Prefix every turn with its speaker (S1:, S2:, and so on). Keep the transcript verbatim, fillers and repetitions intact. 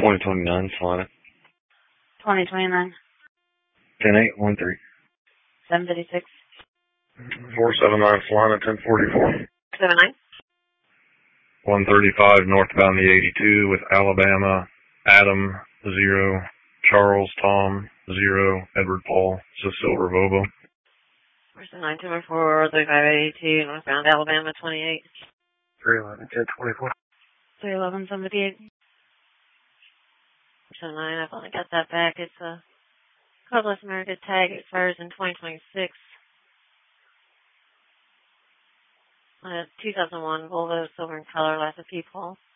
S1: twenty twenty-nine, Solana.
S2: twenty twenty-nine.
S1: ten eight one three.
S2: seven fifty-six.
S1: four seven nine, Solana, ten forty-four.
S2: seven nine.
S1: one thirty-five, northbound the eighty-two with Alabama, Adam, zero, Charles, Tom, zero, Edward, Paul, Cecil, Revobo.
S2: Person nine two four, thirty-five eighty-two, northbound Alabama, twenty-eight.
S1: three eleven, ten twenty-four.
S2: three eleven, seventy-eight. Person nine, I've only got that back. It's a Cardless America tag. It expires in twenty twenty-six. Uh, two thousand one Volvo, silver in color, lots of people.